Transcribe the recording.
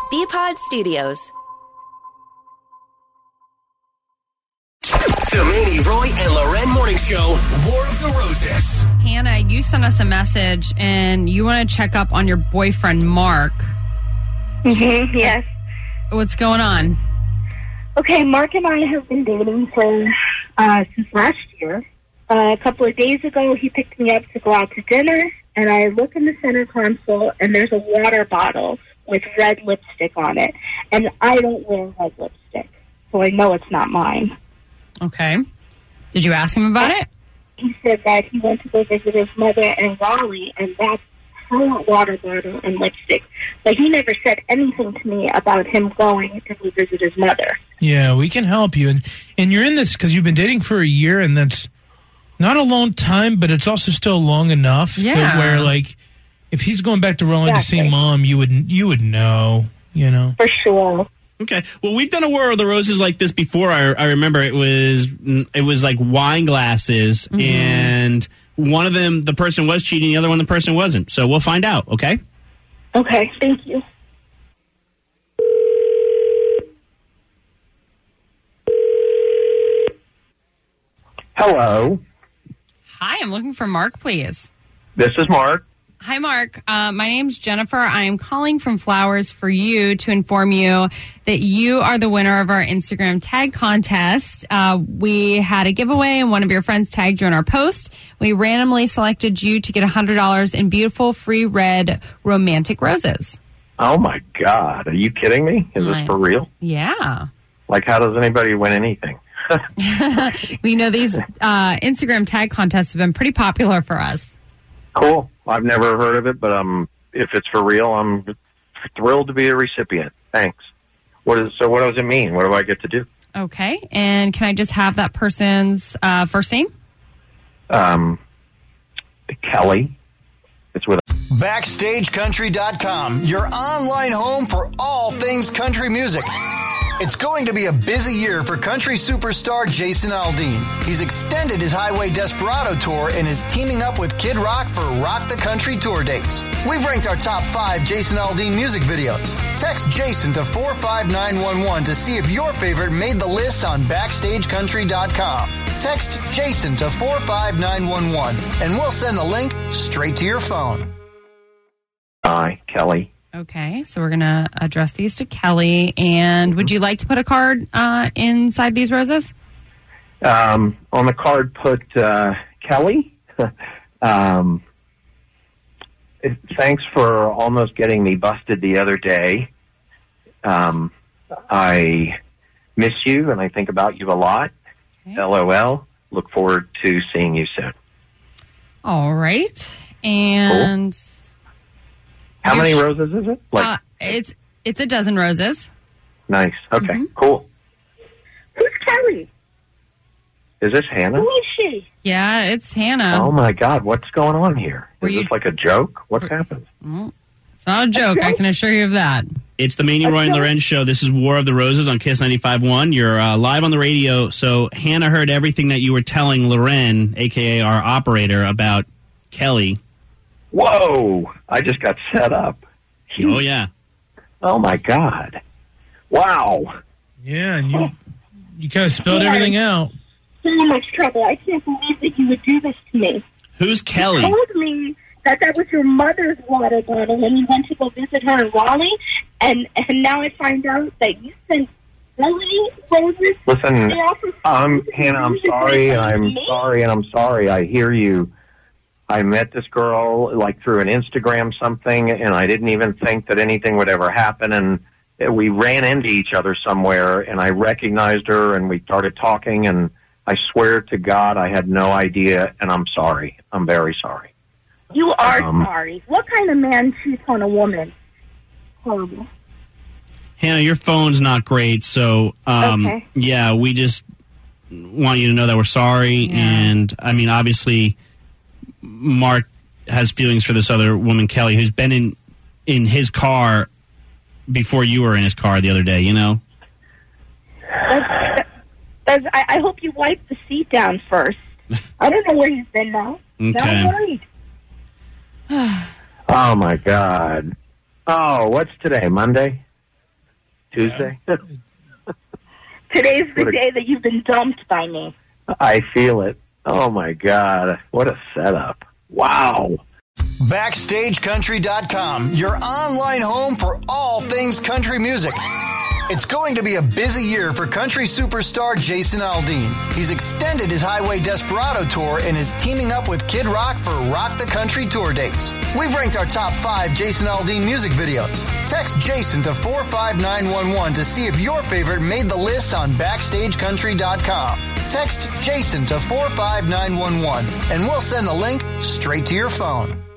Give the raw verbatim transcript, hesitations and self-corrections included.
B-Pod Studios. The Manny, Roy, and Loren Morning Show, War of the Roses. Hannah, you sent us a message, and you want to check up on your boyfriend, Mark. Mm-hmm, yes. What's going on? Okay, Mark and I have been dating for uh, since last year. Uh, a couple of days ago, he picked me up to go out to dinner, and I look in the center console, and there's a water bottle with red lipstick on it. And I don't wear red lipstick, so I know it's not mine. Okay. Did you ask him about it? He said that he went to go visit his mother in Raleigh, and that's her water bottle and lipstick. But he never said anything to me about him going to go visit his mother. Yeah, we can help you. And and you're in this because you've been dating for a year, and that's not a long time, but it's also still long enough yeah. to where, like, if he's going back to Raleigh exactly. to see Mom, you would you would know, you know. For sure. Okay. Well, we've done a War of the Roses like this before. I, I remember it was it was like wine glasses, mm-hmm. and one of them, the person was cheating, the other one, the person wasn't. So we'll find out, okay? Okay. Thank you. Hello. Hi, I'm looking for Mark, please. This is Mark. Hi, Mark. Uh, my name's Jennifer. I am calling from Flowers for You to inform you that you are the winner of our Instagram tag contest. Uh, we had a giveaway, and one of your friends tagged you in our post. We randomly selected you to get one hundred dollars in beautiful, free red romantic roses. Oh, my God. Are you kidding me? Is this for real? Yeah. Like, how does anybody win anything? We know these uh, Instagram tag contests have been pretty popular for us. Cool. I've never heard of it, but um, if it's for real, I'm thrilled to be a recipient. Thanks. What is so? What does it mean? What do I get to do? Okay. And can I just have that person's uh, first name? Um, Kelly. It's with Backstage Country dot com, your online home for all things country music. It's going to be a busy year for country superstar Jason Aldean. He's extended his Highway Desperado tour and is teaming up with Kid Rock for Rock the Country tour dates. We've ranked our top five Jason Aldean music videos. Text Jason to four five nine one one to see if your favorite made the list on Backstage Country dot com. Text Jason to four five nine one one and we'll send the link straight to your phone. Hi, Kelly. Okay, so we're going to address these to Kelly. And would you like to put a card uh, inside these roses? Um, on the card, put uh, Kelly. um, thanks for almost getting me busted the other day. Um, I miss you, and I think about you a lot. Okay. LOL. Look forward to seeing you soon. All right. And... Cool. How many roses is it? Like, uh, it's it's a dozen roses. Nice. Okay, mm-hmm. Cool. Who's Kelly? Is this Hannah? Who is she? Yeah, it's Hannah. Oh, my God. What's going on here? Were is you... this like a joke? What's Were... happened? Well, it's not a joke. A joke. I can assure you of that. It's the Manny, Roy, and Loren show. This is War of the Roses on Kiss ninety-five point one. You're uh, live on the radio. So Hannah heard everything that you were telling Loren, a k a our operator, about Kelly. Whoa! I just got set up. Oh, yeah. Oh, my God. Wow. Yeah, and you you kind of spelled yeah. everything out. So much trouble. I can't believe that you would do this to me. Who's Kelly? You told me that that was your mother's water bottle when you went to go visit her in Raleigh, and, and now I find out that you sent Kelly roses. Listen, um, Hannah, I'm sorry, and I'm me? sorry, and I'm sorry. I hear you. I met this girl, like, through an Instagram something, and I didn't even think that anything would ever happen, and we ran into each other somewhere, and I recognized her, and we started talking, and I swear to God I had no idea, and I'm sorry. I'm very sorry. You are um, sorry. What kind of man cheats on a woman? Horrible. Hannah, your phone's not great, so, um, okay. yeah, we just want you to know that we're sorry, yeah. and, I mean, obviously... Mark has feelings for this other woman, Kelly, who's been in in his car before you were in his car the other day, you know? That's, that's, I, I hope you wipe the seat down first. I don't know where he's been now. Okay. Now I'm worried. Oh, my God. Oh, what's today, Monday? Tuesday? Today's the What a- day that you've been dumped by me. I feel it. Oh, my God. What a setup. Wow. Backstage Country dot com, your online home for all things country music. It's going to be a busy year for country superstar Jason Aldean. He's extended his Highway Desperado tour and is teaming up with Kid Rock for Rock the Country tour dates. We've ranked our top five Jason Aldean music videos. Text Jason to four five nine one one to see if your favorite made the list on Backstage Country dot com. Text Jason to four five nine one one and we'll send the link straight to your phone.